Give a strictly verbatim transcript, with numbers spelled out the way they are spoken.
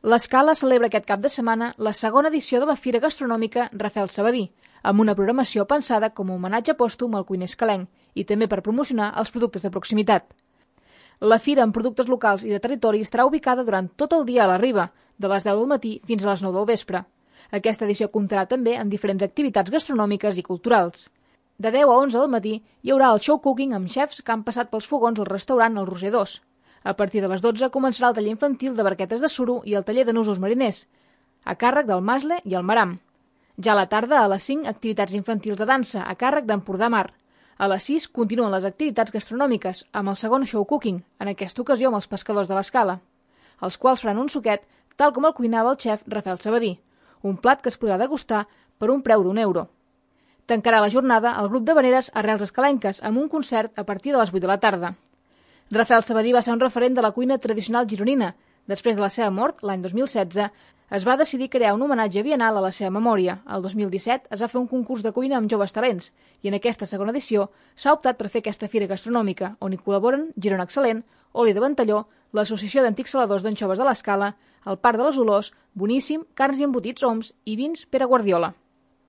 L'Escala celebra aquest cap de setmana la segona edició de la Fira Gastronòmica Rafael Sabadí, amb una programació pensada com a homenatge pòstum al cuiner escalenc i també per promocionar els productes de proximitat. La fira amb productes locals i de territori estarà ubicada durant tot el dia a la Riba, de les deu del matí fins a les nou del vespre. Aquesta edició comptarà també amb diferents activitats gastronòmiques i culturals. De deu a onze del matí hi haurà el show cooking amb xefs que han passat pels fogons al restaurant El Roser dos. A partir de les dotze començarà el taller infantil de barquetes de suro i el taller de nusos mariners, a càrrec del Masle i el Maram. Ja a la tarda, a les cinc, activitats infantils de dansa, a càrrec d'Empordà Mar. A les sis continuen les activitats gastronòmiques, amb el segon show cooking, en aquesta ocasió amb els pescadors de l'Escala, els quals faran un suquet, tal com el cuinava el xef Rafael Sabadí, un plat que es podrà degustar per un preu d'un euro. Tancarà la jornada el grup d'havaneres Arrels Escalenques amb un concert a partir de les vuit de la tarda. Rafael Sabadí va ser un referent de la cuina tradicional gironina. Després de la seva mort, l'any dos mil setze, es va decidir crear un homenatge biennal a la seva memòria. El dos mil disset es va fer un concurs de cuina amb joves talents i en aquesta segona edició s'ha optat per fer aquesta fira gastronòmica, on hi col·laboren Girona Excel·lent, Oli de Ventalló, l'Associació d'Antics Saladors d'Anxoves de l'Escala, el Parc de les Olors, Boníssim, Carns i Embotits Oms i Vins Pere Guardiola.